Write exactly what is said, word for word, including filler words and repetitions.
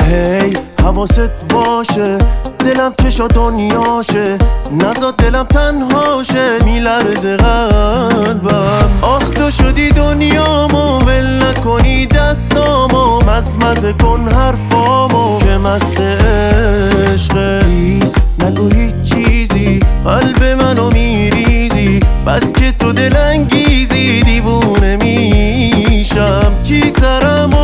هی حواست باشه، دلم چشا دنیاشه، نزا دلم تنهاشه، میلرزه قلبم. آخ تو شدی دنیامو، ول نکنی دستامو، مزمزه کن حرفامو که مست عشقه. نیست نگو هیچ چیزی، قلب منو میریزی، بس که تو دلانگیزی، دیوونه میشم. چی سرم